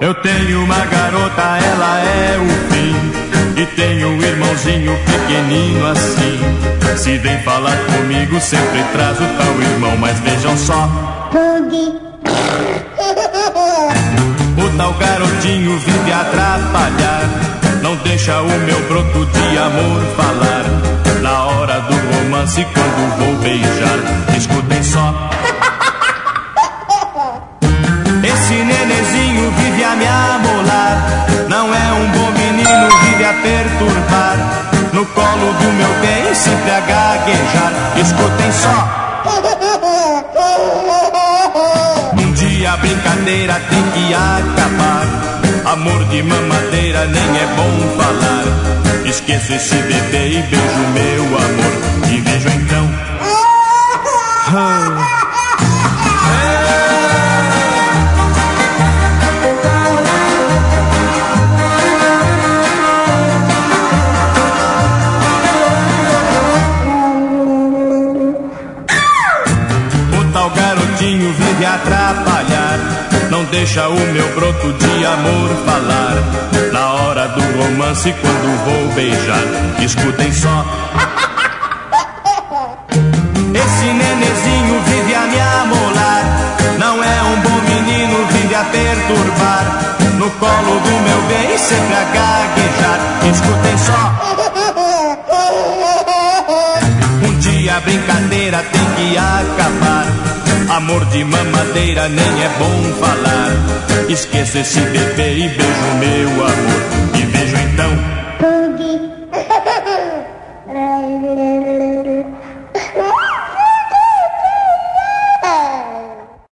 Eu tenho uma garota, ela é o fim, e tenho um irmãozinho pequenino assim. Se vem falar comigo, sempre traz o tal irmão, mas vejam só, o tal garotinho vive a atrapalhar, não deixa o meu broto de amor falar. Na hora do romance, quando vou beijar, escutem só, esse nenezinho vive a me amolar, não é um bom menino, vive a perturbar. No colo do meu bem, sempre a gaguejar, escutem só. Um dia a brincadeira tem que acabar, amor de mamadeira nem é bom falar. Esqueço esse bebê e beijo meu amor, e vejo então vive a atrapalhar, não deixa o meu broto de amor falar. Na hora do romance, quando vou beijar, escutem só, esse nenezinho vive a me amolar, não é um bom menino, vive a perturbar. No colo do meu bem, sempre a gaguejar, escutem só. Um dia a brincadeira tem que acabar, amor de mamadeira nem é bom falar. Esqueça esse bebê e beijo meu amor, e